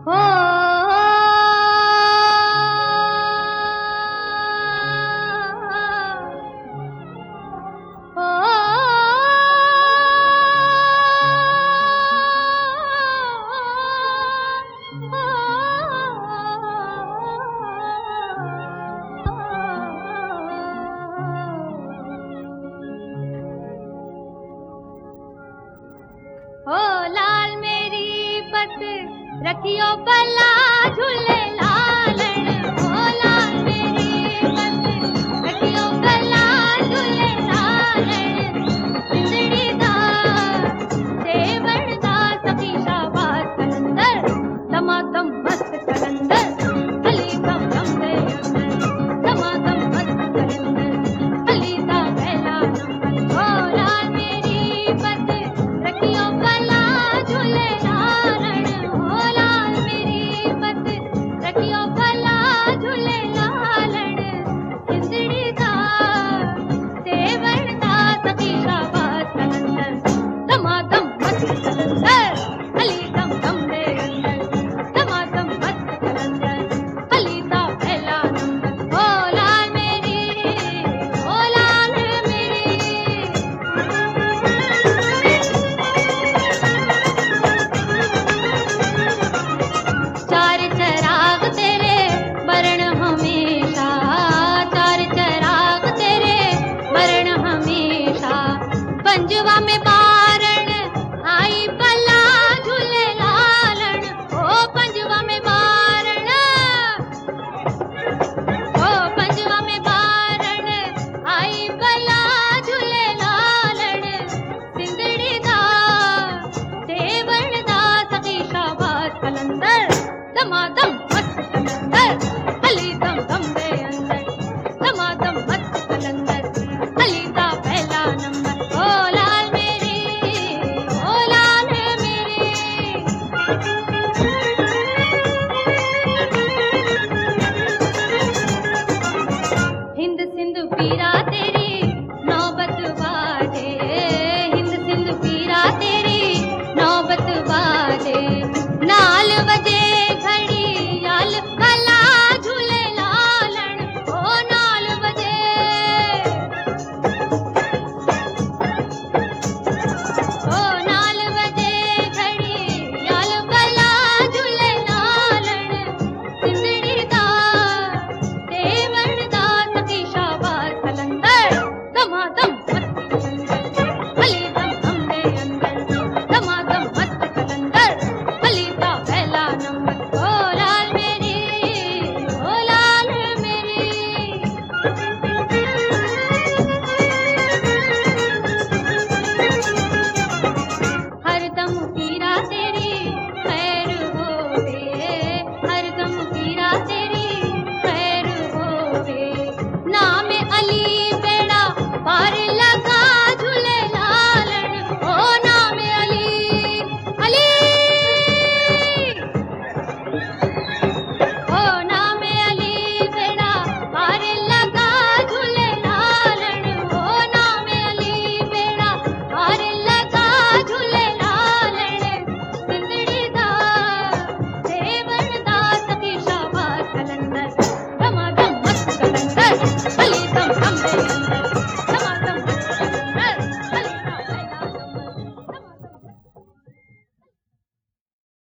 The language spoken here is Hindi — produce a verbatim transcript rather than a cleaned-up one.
हो हो हो लाल मेरी पत रखियो भला झूले लालन। हो लाल मेरी पत रखियो भला झूले लालन। सिंदड़ी दा सेवण दा सखी शाबाश कलंदर दमादम मस्त कलंदर अली दम दम दे अंदर दमादम मस्त कलंदर अली दा पहला नंबर। हो लाल मेरी पत रखियो भला झूले लालन। हो लाल मेरी पत रखियो भला झूले लालन। सिंदड़ी दा सेवण दा सखी शाबाश कलंदर दमादम मस्त कलंदर अली दम दम दे अंदर दमादम मस्त कलंदर अली दा पहला नंबर। हो लाल मेरी हो लाल मेरी चार चराग तेरे बरण हमेशा। चार चराग तेरे बरण हमेशा। पंजवा में बारण आई भला झूले लालन। ओ पंजवा में बारण ओ पंजवा में बारण आई भला झूले लालन। सिंदड़ी दा सेवण दा सखी शाबाश कलंदर दमादम मस्त कलंदर अली दम दम दे अंदर दमादम मस्त कलंदर अली दा पहला नंबर। ओ लाल मेरी ओ लाल मेरी हिंद सिंध पीरा तेरी नौबत बाजे। हिंद सिंध पीरा तेरी नौबत बाजे। नाल बजे घड़ी याल भला झूले लालन। ओ नाल बजे ओ नाल बजे घड़ी याल भला झूले लालन। सिंदड़ी दा सेवण दा सखी शाबाश कलंदर दमादम मस्त कलंदर अली दम दम दे अंदर दमादम मस्त कलंदर अली दा पहला नंबर। ओ लाल मेरी ओ लाल मेरी हरदम पीरा तेरी